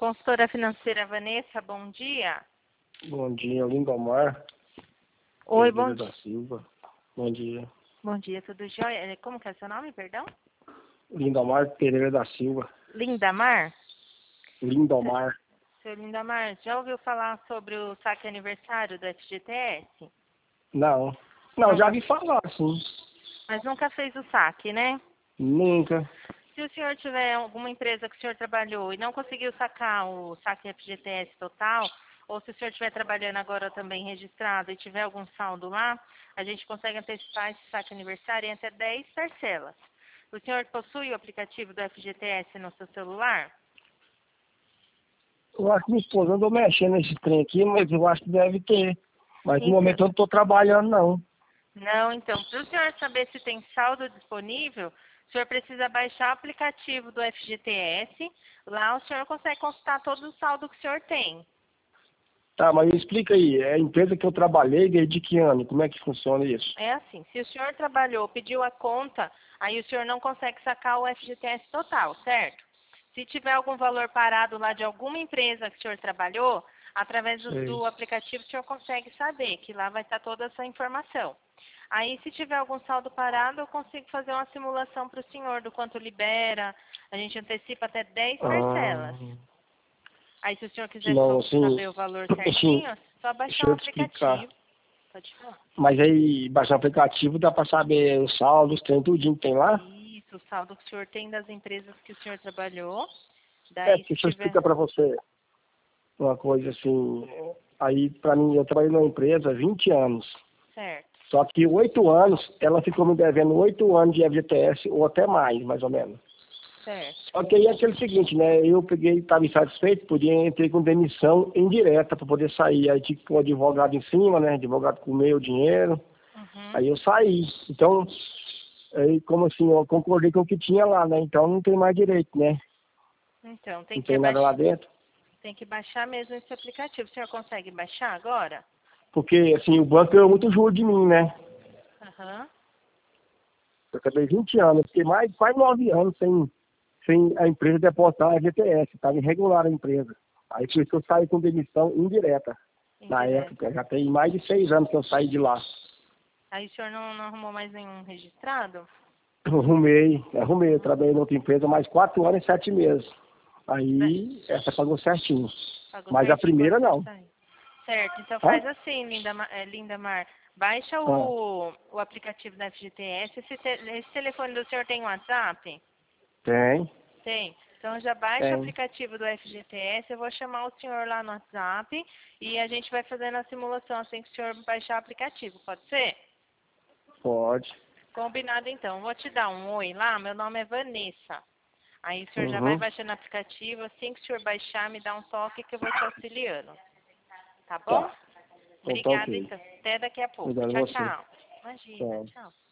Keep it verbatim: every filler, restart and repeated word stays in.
Consultora financeira Vanessa, bom dia. Bom dia, Lindomar. Oi, Pereira bom da dia. Silva. Bom dia. Bom dia, tudo jóia? Como que é seu nome, perdão? Lindomar Pereira da Silva. Lindamar? Lindomar. Seu Lindamar, já ouviu falar sobre o saque aniversário do F G T S? Não. Não, Não, já mas- vi falar, sim. Mas nunca fez o saque, né? Nunca. Se o senhor tiver alguma empresa que o senhor trabalhou e não conseguiu sacar o saque F G T S total, ou se o senhor estiver trabalhando agora também registrado e tiver algum saldo lá, a gente consegue antecipar esse saque aniversário em até dez parcelas. O senhor possui o aplicativo do F G T S no seu celular? Eu acho que minha esposa andou mexendo nesse trem aqui, mas eu acho que deve ter. Mas no Então, momento eu não estou trabalhando, não. não, então, para o senhor saber se tem saldo disponível, o senhor precisa baixar o aplicativo do F G T S. Lá o senhor consegue consultar todo o saldo que o senhor tem. Tá, mas me explica aí. É a empresa que eu trabalhei desde que ano? Como é que funciona isso? É assim, se o senhor trabalhou, pediu a conta, aí o senhor não consegue sacar o F G T S total, certo? Se tiver algum valor parado lá de alguma empresa que o senhor trabalhou, através do, Sei. do aplicativo o senhor consegue saber, que lá vai estar toda essa informação. Aí, se tiver algum saldo parado, eu consigo fazer uma simulação para o senhor do quanto libera. A gente antecipa até dez parcelas. Ah, Aí, se o senhor quiser não, so- assim, saber o valor assim, certinho, é só deixa baixar o eu te explicar. aplicativo. Pode falar. Mas aí, baixar o aplicativo, dá pra saber o saldo, os trem, tudinho que tem lá? Isso, o saldo que o senhor tem das empresas que o senhor trabalhou. É, Daí, porque se deixa eu tiver... explicar pra você uma coisa assim. Aí, pra mim, eu trabalhei numa empresa há vinte anos. Certo. Só que oito anos, ela ficou me devendo oito anos de F G T S, ou até mais, mais ou menos. Certo. Só que aí é aquele seguinte, né? Eu peguei, estava insatisfeito, podia entrei com demissão indireta para poder sair. Aí tinha que pôr advogado em cima, né? Advogado comeu o dinheiro. Uhum. Aí eu saí. Então, aí, como assim, eu concordei com o que tinha lá, né? Então não tem mais direito, né? Então, tem Não que, tem nada lá baixar, dentro. tem que baixar mesmo esse aplicativo. O senhor consegue baixar agora? Porque, assim, o banco ganhou muito juro de mim, né? Aham. Eu trabalhei vinte anos, fiquei mais, quase nove anos sem, sem a empresa depositar a F G T S. Estava irregular a empresa. Aí por isso que eu saí com demissão indireta. Na Indireta. época, já tem mais de seis anos que eu saí de lá. Aí o senhor não, não arrumou mais nenhum registrado? Eu arrumei, arrumei. Eu trabalhei em outra empresa mais quatro anos e sete meses. Aí, essa pagou certinho. Pagou Mas a certinho quando primeira o senhor não. sair. Certo, então Hã? faz assim, Linda, Ma- eh, Linda Mar. Baixa Ah, o, o aplicativo da F G T S. Esse, te- esse telefone do senhor tem WhatsApp? tem, Tem. Então já baixa o tem. aplicativo do F G T S, eu vou chamar o senhor lá no WhatsApp e a gente vai fazendo a simulação assim que o senhor baixar o aplicativo, pode ser? Pode. Combinado então. Vou te dar um oi lá, meu nome é Vanessa. Aí o senhor já vai Uhum. baixando o aplicativo, assim que o senhor baixar, me dá um toque que eu vou te auxiliando. Tá bom? Tá. Então tá Obrigada ok. então. Até daqui a pouco. Obrigado a Tchau, você. tchau. Imagina, Tchau. tchau.